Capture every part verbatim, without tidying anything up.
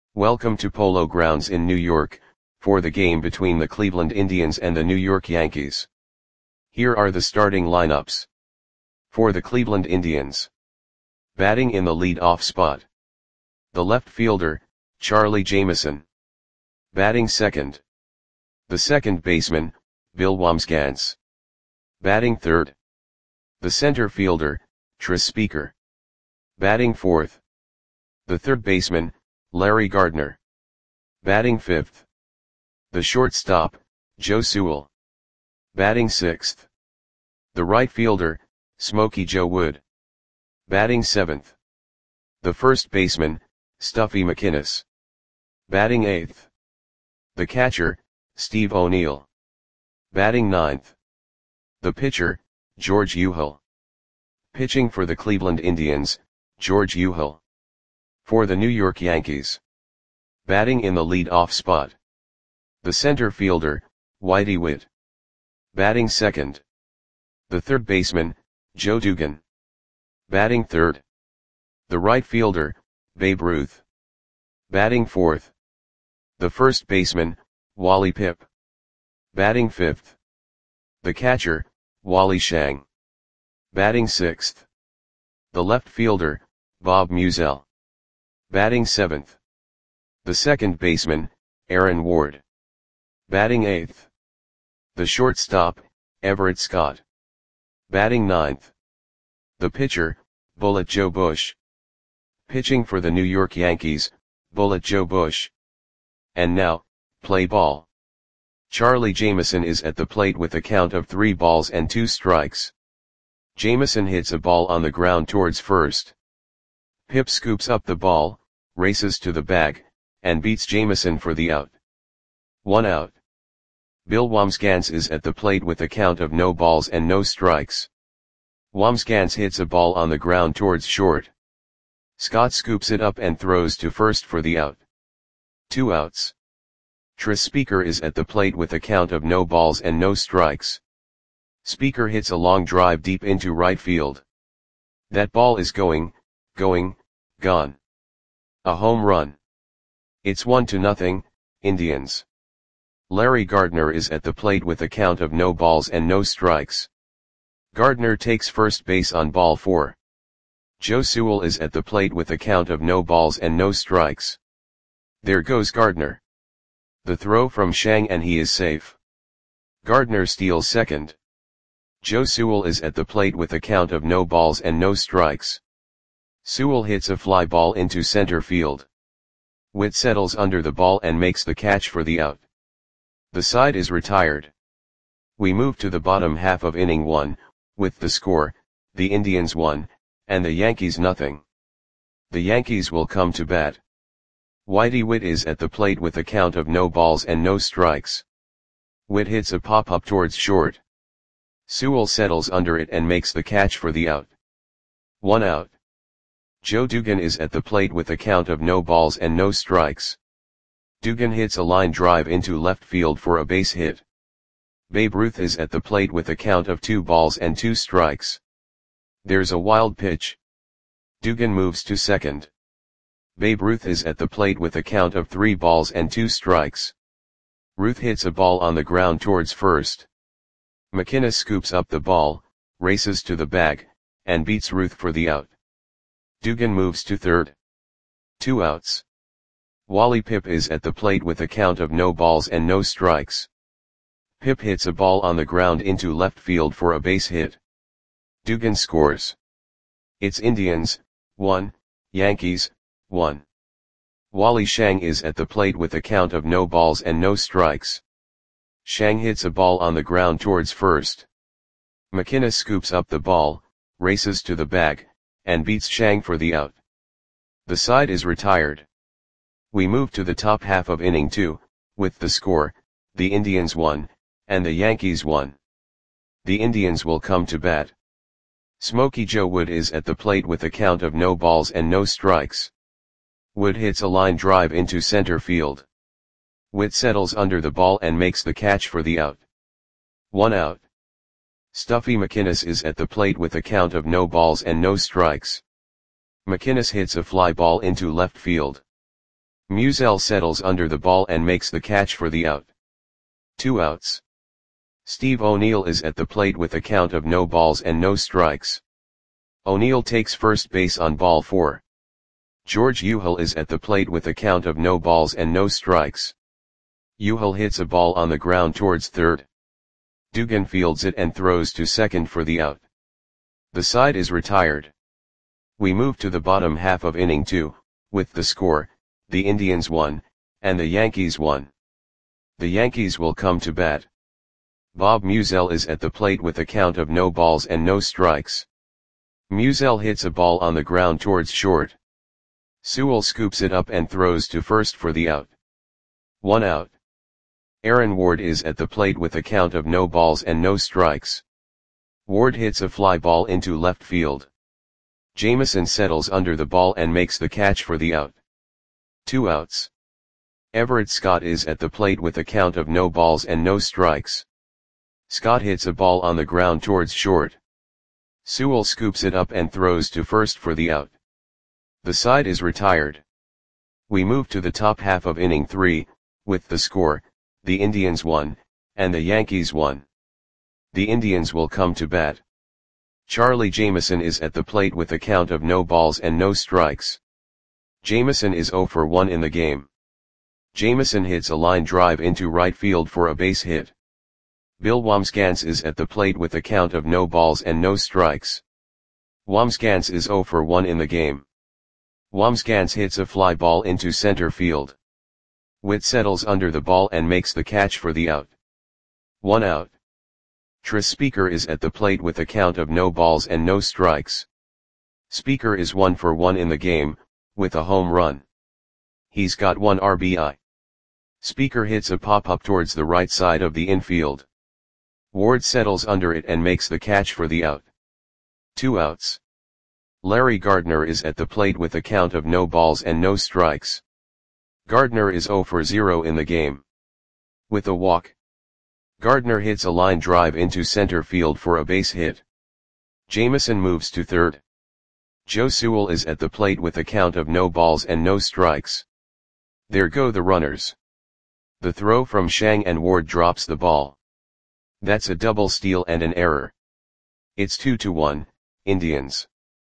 Welcome to Polo Grounds in New York, for the game between the Cleveland Indians and the New York Yankees. Here are the starting lineups. For the Cleveland Indians. Batting in the lead-off spot. The left fielder, Charlie Jameson. Batting second. The second baseman, Bill Wambsgans. Batting third. The center fielder, Tris Speaker. Batting fourth. The third baseman, Larry Gardner. Batting fifth. The shortstop, Joe Sewell. Batting sixth. The right fielder, Smokey Joe Wood. Batting seventh. The first baseman, Stuffy McInnis. Batting eighth. The catcher, Steve O'Neill. Batting ninth. The pitcher, George Uhill. Pitching for the Cleveland Indians, George Uhill. For the New York Yankees. Batting in the lead-off spot. The center fielder, Whitey Witt. Batting second. The third baseman, Joe Dugan. Batting third. The right fielder, Babe Ruth. Batting fourth. The first baseman, Wally Pipp. Batting fifth. The catcher, Wally Schang. Batting sixth. The left fielder, Bob Musial. Batting seventh. The second baseman, Aaron Ward. Batting eighth. The shortstop, Everett Scott. Batting ninth. The pitcher, Bullet Joe Bush. Pitching for the New York Yankees, Bullet Joe Bush. And now, play ball. Charlie Jameson is at the plate with a count of three balls and two strikes. Jameson hits a ball on the ground towards first. Pipp scoops up the ball, races to the bag, and beats Jameson for the out. One out. Bill Wambsgans is at the plate with a count of no balls and no strikes. Wambsgans hits a ball on the ground towards short. Scott scoops it up and throws to first for the out. Two outs. Tris Speaker is at the plate with a count of no balls and no strikes. Speaker hits a long drive deep into right field. That ball is going, going, gone. A home run. It's one to nothing, Indians. Larry Gardner is at the plate with a count of no balls and no strikes. Gardner takes first base on ball four. Joe Sewell is at the plate with a count of no balls and no strikes. There goes Gardner. The throw from Schang and he is safe. Gardner steals second. Joe Sewell is at the plate with a count of no balls and no strikes. Sewell hits a fly ball into center field. Witt settles under the ball and makes the catch for the out. The side is retired. We move to the bottom half of inning one, with the score, the Indians one, and the Yankees nothing. The Yankees will come to bat. Whitey Witt is at the plate with a count of no balls and no strikes. Witt hits a pop-up towards short. Sewell settles under it and makes the catch for the out. One out. Joe Dugan is at the plate with a count of no balls and no strikes. Dugan hits a line drive into left field for a base hit. Babe Ruth is at the plate with a count of two balls and two strikes. There's a wild pitch. Dugan moves to second. Babe Ruth is at the plate with a count of three balls and two strikes. Ruth hits a ball on the ground towards first. McInnis scoops up the ball, races to the bag, and beats Ruth for the out. Dugan moves to third. Two outs. Wally Pipp is at the plate with a count of no balls and no strikes. Pipp hits a ball on the ground into left field for a base hit. Dugan scores. It's Indians, one, Yankees, one. Wally Schang is at the plate with a count of no balls and no strikes. Schang hits a ball on the ground towards first. McInnis scoops up the ball, races to the bag, and beats Schang for the out. The side is retired. We move to the top half of inning two, with the score, the Indians one, and the Yankees one. The Indians will come to bat. Smokey Joe Wood is at the plate with a count of no balls and no strikes. Wood hits a line drive into center field. Witt settles under the ball and makes the catch for the out. One out. Stuffy McInnis is at the plate with a count of no balls and no strikes. McInnis hits a fly ball into left field. Musiel settles under the ball and makes the catch for the out. Two outs. Steve O'Neill is at the plate with a count of no balls and no strikes. O'Neill takes first base on ball four. George Uhel is at the plate with a count of no balls and no strikes. Uhel hits a ball on the ground towards third. Dugan fields it and throws to second for the out. The side is retired. We move to the bottom half of inning two, with the score, the Indians won, and the Yankees won. The Yankees will come to bat. Bob Musiel is at the plate with a count of no balls and no strikes. Musiel hits a ball on the ground towards short. Sewell scoops it up and throws to first for the out. One out. Aaron Ward is at the plate with a count of no balls and no strikes. Ward hits a fly ball into left field. Jameson settles under the ball and makes the catch for the out. Two outs. Everett Scott is at the plate with a count of no balls and no strikes. Scott hits a ball on the ground towards short. Sewell scoops it up and throws to first for the out. The side is retired. We move to the top half of inning three, with the score, the Indians won, and the Yankees won. The Indians will come to bat. Charlie Jameson is at the plate with a count of no balls and no strikes. Jameson is oh for one in the game. Jameson hits a line drive into right field for a base hit. Bill Wambsgans is at the plate with a count of no balls and no strikes. Wambsgans is oh for one in the game. Wambsgans hits a fly ball into center field. Witt settles under the ball and makes the catch for the out. One out. Tris Speaker is at the plate with a count of no balls and no strikes. Speaker is one for one in the game, with a home run. He's got one R B I. Speaker hits a pop-up towards the right side of the infield. Ward settles under it and makes the catch for the out. Two outs. Larry Gardner is at the plate with a count of no balls and no strikes. Gardner is oh for zero in the game. With a walk. Gardner hits a line drive into center field for a base hit. Jameson moves to third. Joe Sewell is at the plate with a count of no balls and no strikes. There go the runners. The throw from Shang and Ward drops the ball. That's a double steal and an error. It's two to one, Indians.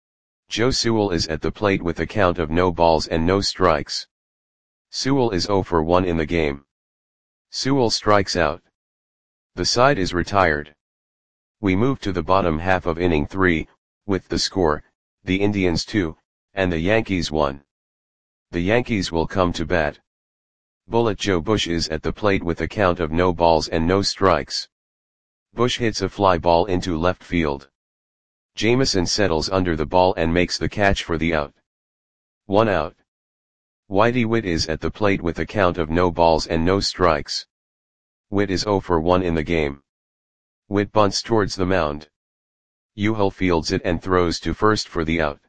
Joe Sewell is at the plate with a count of no balls and no strikes. Sewell is oh for one in the game. Sewell strikes out. The side is retired. We move to the bottom half of inning three, with the score, the Indians two, and the Yankees one. The Yankees will come to bat. Bullet Joe Bush is at the plate with a count of no balls and no strikes. Bush hits a fly ball into left field. Jameson settles under the ball and makes the catch for the out. One out. Whitey Witt is at the plate with a count of no balls and no strikes. Witt is oh for one in the game. Witt bunts towards the mound. Uhel fields it and throws to first for the out.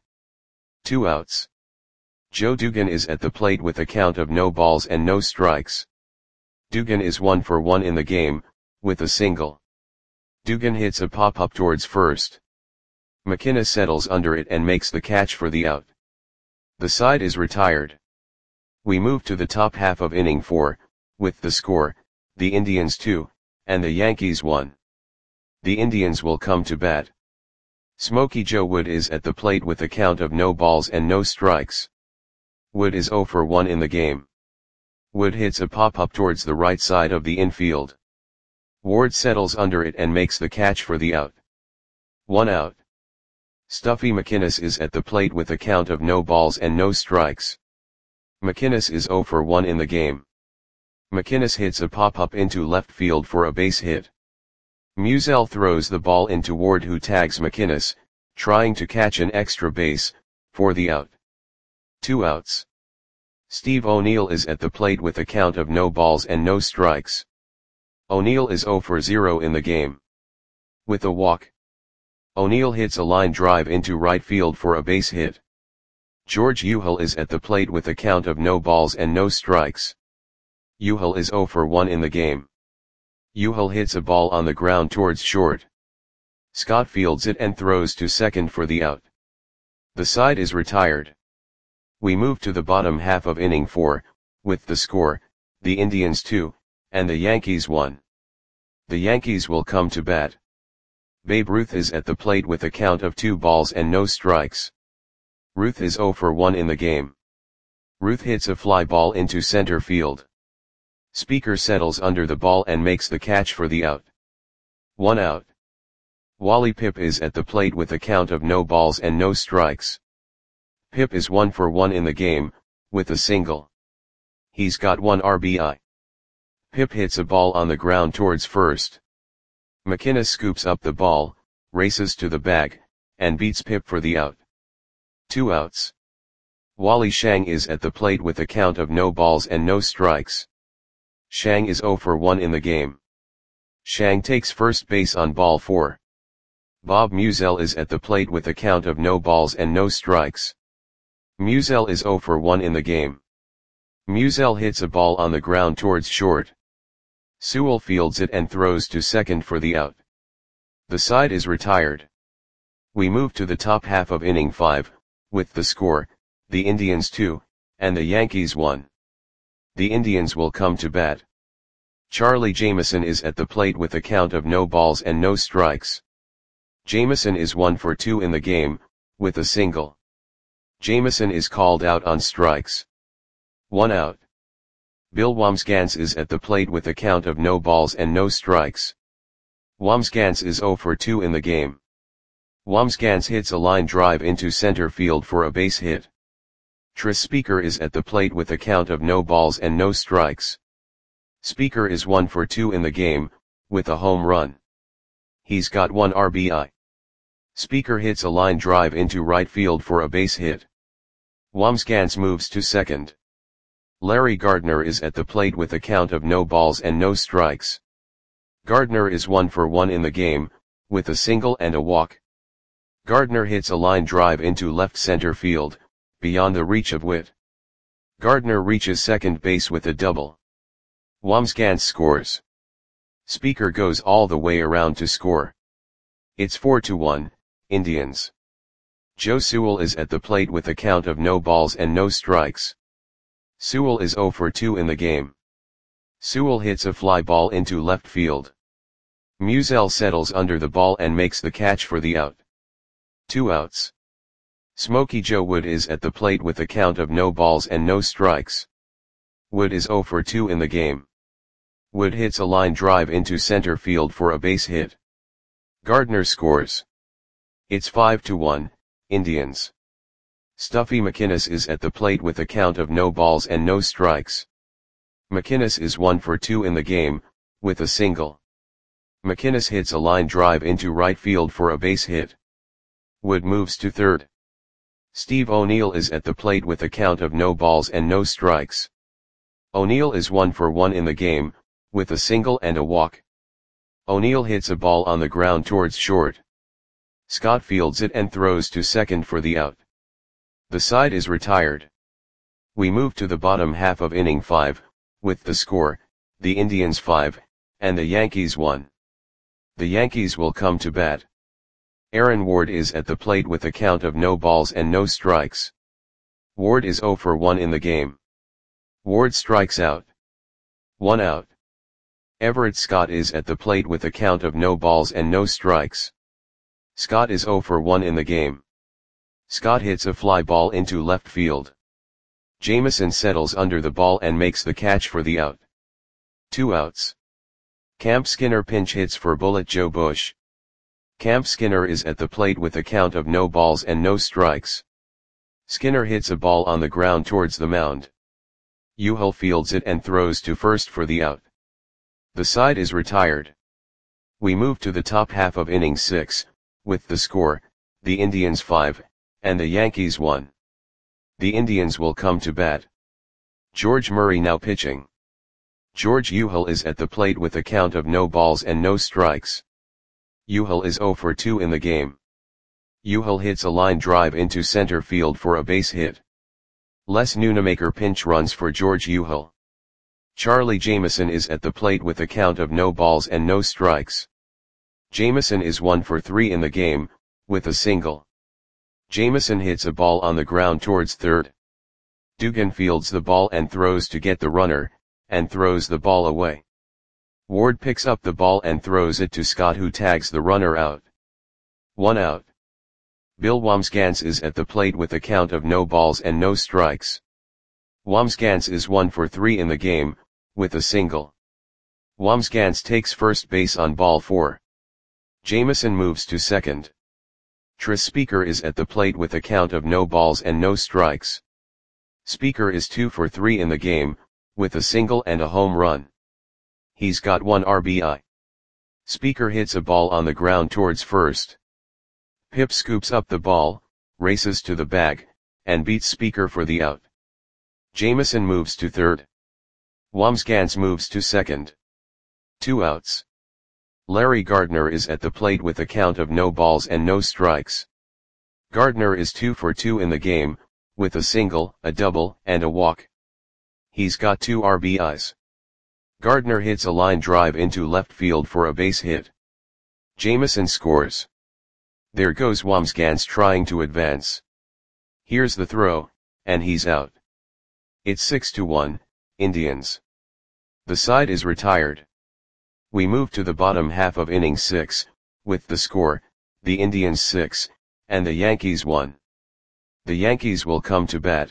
Two outs. Joe Dugan is at the plate with a count of no balls and no strikes. Dugan is one for one in the game, with a single. Dugan hits a pop-up towards first. McKinnis settles under it and makes the catch for the out. The side is retired. We move to the top half of inning four, with the score, the Indians two, and the Yankees one. The Indians will come to bat. Smokey Joe Wood is at the plate with a count of no balls and no strikes. Wood is oh for one in the game. Wood hits a pop-up towards the right side of the infield. Ward settles under it and makes the catch for the out. One out. Stuffy McKinnis is at the plate with a count of no balls and no strikes. McKinnis is oh for one in the game. McKinnis hits a pop-up into left field for a base hit. Musiel throws the ball into Ward, who tags McKinnis, trying to catch an extra base, for the out. Two outs. Steve O'Neill is at the plate with a count of no balls and no strikes. O'Neill is oh for zero in the game. With a walk. O'Neill hits a line drive into right field for a base hit. George Uhel is at the plate with a count of no balls and no strikes. Uhel is oh for one in the game. Uhel hits a ball on the ground towards short. Scott fields it and throws to second for the out. The side is retired. We move to the bottom half of inning four, with the score, the Indians two, and the Yankees one. The Yankees will come to bat. Babe Ruth is at the plate with a count of two balls and no strikes. Ruth is oh for one in the game. Ruth hits a fly ball into center field. Speaker settles under the ball and makes the catch for the out. One out. Wally Pipp is at the plate with a count of no balls and no strikes. Pipp is one for one in the game, with a single. He's got one R B I. Pipp hits a ball on the ground towards first. McInnes scoops up the ball, races to the bag, and beats Pipp for the out. Two outs. Wally Shang is at the plate with a count of no balls and no strikes. Shang is oh for one in the game. Shang takes first base on ball four. Bob Musial is at the plate with a count of no balls and no strikes. Musial is oh for one in the game. Musial hits a ball on the ground towards short. Sewell fields it and throws to second for the out. The side is retired. We move to the top half of inning five, with the score, the Indians two, and the Yankees one. The Indians will come to bat. Charlie Jameson is at the plate with a count of no balls and no strikes. Jameson is one for two in the game, with a single. Jameson is called out on strikes. One out. Bill Wambsgans is at the plate with a count of no balls and no strikes. Wambsgans is oh for two in the game. Wambsgans hits a line drive into center field for a base hit. Tris Speaker is at the plate with a count of no balls and no strikes. Speaker is one for two in the game, with a home run. He's got one R B I. Speaker hits a line drive into right field for a base hit. Wambsgans moves to second. Larry Gardner is at the plate with a count of no balls and no strikes. Gardner is one for one in the game, with a single and a walk. Gardner hits a line drive into left center field, beyond the reach of Witt. Gardner reaches second base with a double. Wambsgans scores. Speaker goes all the way around to score. It's four to one, Indians. Joe Sewell is at the plate with a count of no balls and no strikes. Sewell is oh for two in the game. Sewell hits a fly ball into left field. Musial settles under the ball and makes the catch for the out. Two outs. Smokey Joe Wood is at the plate with a count of no balls and no strikes. Wood is oh for two in the game. Wood hits a line drive into center field for a base hit. Gardner scores. It's five to one, Indians. Stuffy McInnes is at the plate with a count of no balls and no strikes. McInnes is one for two in the game, with a single. McInnes hits a line drive into right field for a base hit. Wood moves to third. Steve O'Neill is at the plate with a count of no balls and no strikes. O'Neill is one for one in the game, with a single and a walk. O'Neill hits a ball on the ground towards short. Scott fields it and throws to second for the out. The side is retired. We move to the bottom half of inning five, with the score, the Indians five, and the Yankees one. The Yankees will come to bat. Aaron Ward is at the plate with a count of no balls and no strikes. Ward is oh for one in the game. Ward strikes out. One out. Everett Scott is at the plate with a count of no balls and no strikes. Scott is oh for one in the game. Scott hits a fly ball into left field. Jameson settles under the ball and makes the catch for the out. Two outs. Camp Skinner pinch hits for Bullet Joe Bush. Camp Skinner is at the plate with a count of no balls and no strikes. Skinner hits a ball on the ground towards the mound. Uhl fields it and throws to first for the out. The side is retired. We move to the top half of inning six, with the score, the Indians five, and the Yankees one. The Indians will come to bat. George Murray now pitching. George Uhl is at the plate with a count of no balls and no strikes. Uhl is oh for two in the game. Uhl hits a line drive into center field for a base hit. Les Nunemaker pinch runs for George Uhl. Charlie Jameson is at the plate with a count of no balls and no strikes. Jameson is one for three in the game, with a single. Jameson hits a ball on the ground towards third. Dugan fields the ball and throws to get the runner, and throws the ball away. Ward picks up the ball and throws it to Scott, who tags the runner out. One out. Bill Wambsgans is at the plate with a count of no balls and no strikes. Wambsgans is one for three in the game, with a single. Wambsgans takes first base on ball four. Jameson moves to second. Tris Speaker is at the plate with a count of no balls and no strikes. Speaker is two for three in the game, with a single and a home run. He's got one R B I. Speaker hits a ball on the ground towards first. Pip scoops up the ball, races to the bag, and beats Speaker for the out. Jameson moves to third. Wambsgans moves to second. Two outs. Larry Gardner is at the plate with a count of no balls and no strikes. Gardner is two for two in the game, with a single, a double, and a walk. He's got two R B Is. Gardner hits a line drive into left field for a base hit. Jameson scores. There goes Wambsgans trying to advance. Here's the throw, and he's out. It's six to one, Indians. The side is retired. We move to the bottom half of inning six, with the score, the Indians six, and the Yankees one. The Yankees will come to bat.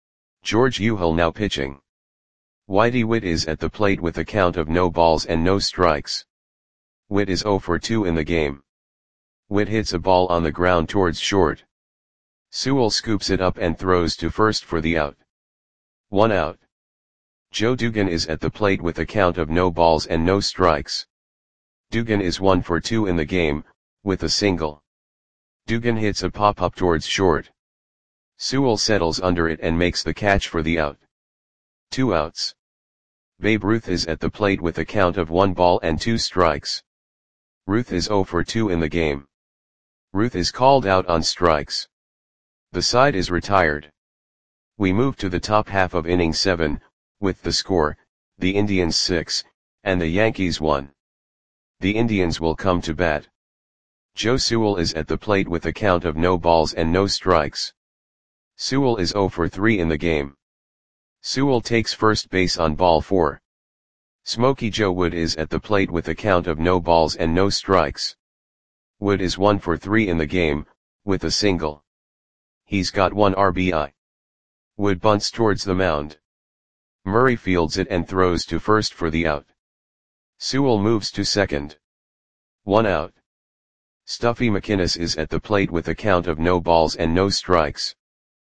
George Uhl now pitching. Whitey Witt is at the plate with a count of no balls and no strikes. Witt is oh for two in the game. Witt hits a ball on the ground towards short. Sewell scoops it up and throws to first for the out. One out. Joe Dugan is at the plate with a count of no balls and no strikes. Dugan is one for two in the game, with a single. Dugan hits a pop-up towards short. Sewell settles under it and makes the catch for the out. Two outs. Babe Ruth is at the plate with a count of one ball and two strikes. Ruth is oh for two in the game. Ruth is called out on strikes. The side is retired. We move to the top half of inning seven, with the score, the Indians six, and the Yankees one. The Indians will come to bat. Joe Sewell is at the plate with a count of no balls and no strikes. Sewell is oh for three in the game. Sewell takes first base on ball four. Smokey Joe Wood is at the plate with a count of no balls and no strikes. Wood is one for three in the game, with a single. He's got one R B I. Wood bunts towards the mound. Murray fields it and throws to first for the out. Sewell moves to second. One out. Stuffy McInnes is at the plate with a count of no balls and no strikes.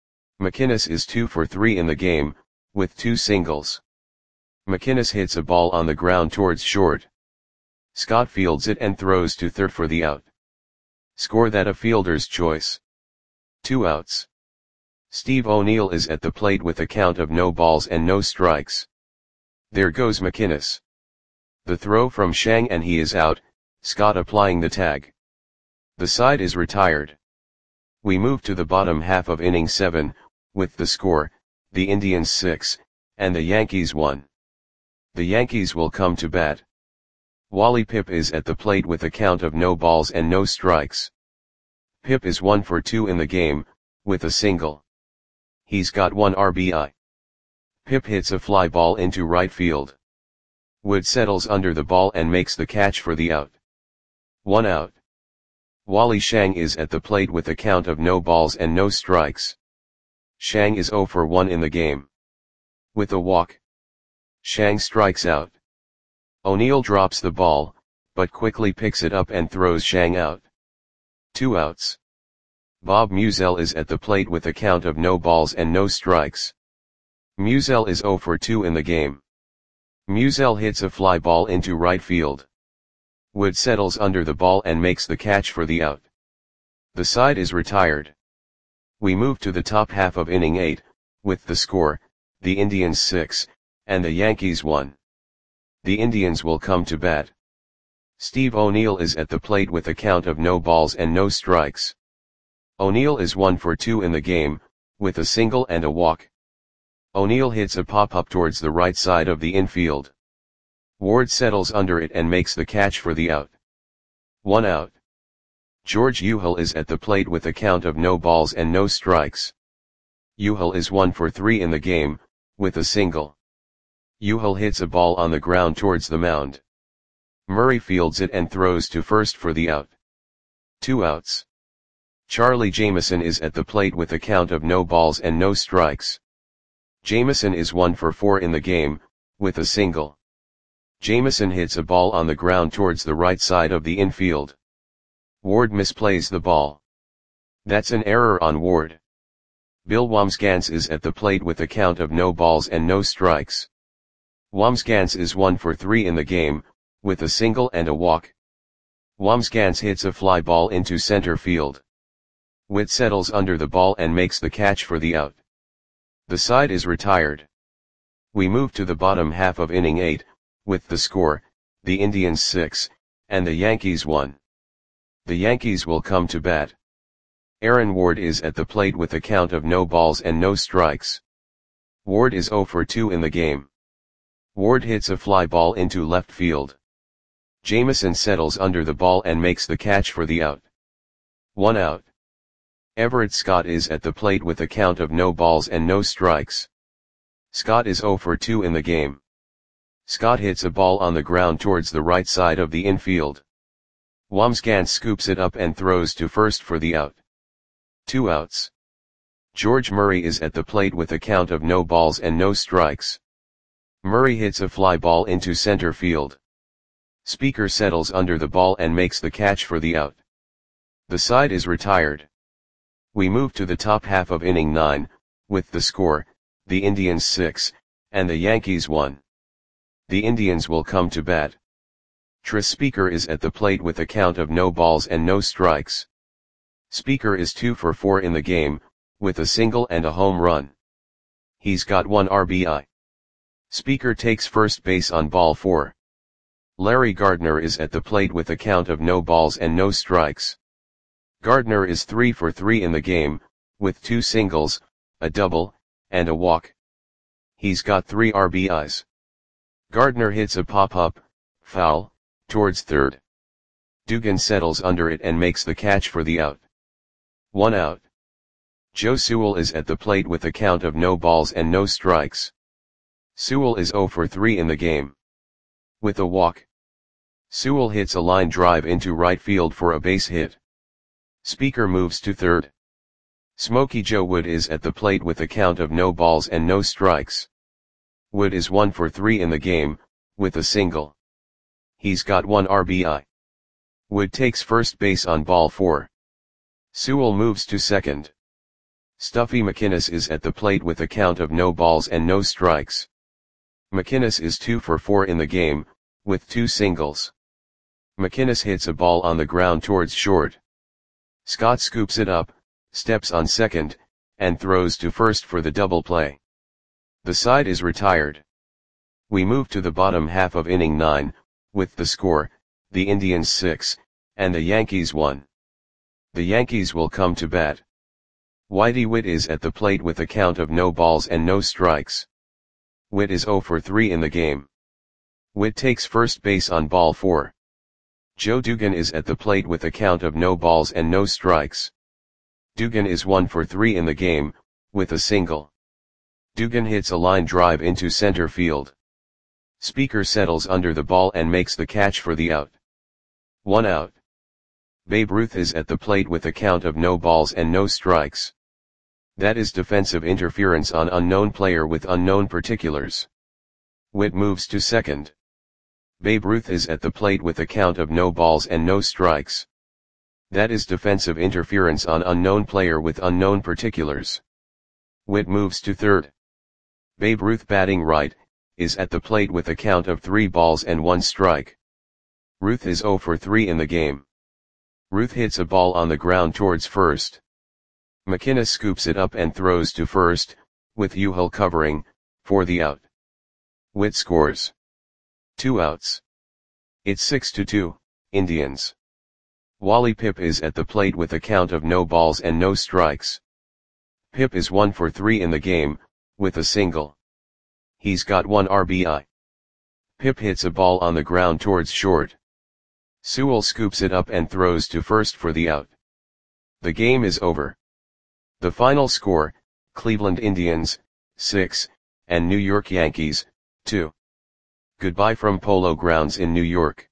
McInnes is two for three in the game, with two singles. McInnes hits a ball on the ground towards short. Scott fields it and throws to third for the out. Score that a fielder's choice. Two outs. Steve O'Neill is at the plate with a count of no balls and no strikes. There goes McInnes. The throw from Shang and he is out, Scott applying the tag. The side is retired. We move to the bottom half of inning seven, with the score, the Indians six, and the Yankees one. The Yankees will come to bat. Wally Pipp is at the plate with a count of no balls and no strikes. Pipp is one for two in the game, with a single. He's got one R B I. Pipp hits a fly ball into right field. Wood settles under the ball and makes the catch for the out. One out. Wally Shang is at the plate with a count of no balls and no strikes. Shang is oh for one in the game. With a walk. Shang strikes out. O'Neill drops the ball, but quickly picks it up and throws Shang out. Two outs. Bob Musial is at the plate with a count of no balls and no strikes. Musial is oh for two in the game. Musial hits a fly ball into right field. Wood settles under the ball and makes the catch for the out. The side is retired. We move to the top half of inning eight, with the score, the Indians six, and the Yankees one. The Indians will come to bat. Steve O'Neill is at the plate with a count of no balls and no strikes. O'Neill is one for two in the game, with a single and a walk. O'Neill hits a pop-up towards the right side of the infield. Ward settles under it and makes the catch for the out. One out. George Uhl is at the plate with a count of no balls and no strikes. Euchel is one for three in the game, with a single. Euchel hits a ball on the ground towards the mound. Murray fields it and throws to first for the out. Two outs. Charlie Jameson is at the plate with a count of no balls and no strikes. Jameson is one for four in the game, with a single. Jameson hits a ball on the ground towards the right side of the infield. Ward misplays the ball. That's an error on Ward. Bill Wambsgans is at the plate with a count of no balls and no strikes. Wambsgans is one for three in the game, with a single and a walk. Wambsgans hits a fly ball into center field. Witt settles under the ball and makes the catch for the out. The side is retired. We move to the bottom half of inning eight, with the score, the Indians six, and the Yankees one. The Yankees will come to bat. Aaron Ward is at the plate with a count of no balls and no strikes. Ward is zero for two in the game. Ward hits a fly ball into left field. Jameson settles under the ball and makes the catch for the out. One out. Everett Scott is at the plate with a count of no balls and no strikes. Scott is zero for two in the game. Scott hits a ball on the ground towards the right side of the infield. Wambsgans scoops it up and throws to first for the out. Two outs. George Murray is at the plate with a count of no balls and no strikes. Murray hits a fly ball into center field. Speaker settles under the ball and makes the catch for the out. The side is retired. We move to the top half of inning nine, with the score, the Indians six, and the Yankees one. The Indians will come to bat. Tris Speaker is at the plate with a count of no balls and no strikes. Speaker is two for four in the game, with a single and a home run. He's got one R B I. Speaker takes first base on ball four. Larry Gardner is at the plate with a count of no balls and no strikes. Gardner is three for three in the game, with two singles, a double, and a walk. He's got three R B Is. Gardner hits a pop-up, foul, towards third. Dugan settles under it and makes the catch for the out. One out. Joe Sewell is at the plate with a count of no balls and no strikes. Sewell is zero for three in the game. With a walk. Sewell hits a line drive into right field for a base hit. Speaker moves to third. Smokey Joe Wood is at the plate with a count of no balls and no strikes. Wood is one for three in the game, with a single. He's got one R B I. Wood takes first base on ball four. Sewell moves to second. Stuffy McInnes is at the plate with a count of no balls and no strikes. McInnes is two for four in the game, with two singles. McInnes hits a ball on the ground towards short. Scott scoops it up, steps on second, and throws to first for the double play. The side is retired. We move to the bottom half of inning nine, with the score, the Indians six, and the Yankees one. The Yankees will come to bat. Whitey Witt is at the plate with a count of no balls and no strikes. Witt is zero for three in the game. Witt takes first base on ball four. Joe Dugan is at the plate with a count of no balls and no strikes. Dugan is one for three in the game, with a single. Dugan hits a line drive into center field. Speaker settles under the ball and makes the catch for the out. One out. Babe Ruth is at the plate with a count of no balls and no strikes. That is defensive interference on unknown player with unknown particulars. Witt moves to second. Babe Ruth is at the plate with a count of no balls and no strikes. That is defensive interference on unknown player with unknown particulars. Witt moves to third. Babe Ruth batting right, is at the plate with a count of three balls and one strike. Ruth is zero for three in the game. Ruth hits a ball on the ground towards first. McInnes scoops it up and throws to first, with Euchel covering, for the out. Witt scores. Two outs. It's six to two, Indians. Wally Pipp is at the plate with a count of no balls and no strikes. Pipp is one for three in the game, with a single. He's got one R B I. Pipp hits a ball on the ground towards short. Sewell scoops it up and throws to first for the out. The game is over. The final score, Cleveland Indians, six, and New York Yankees, two. Goodbye from Polo Grounds in New York.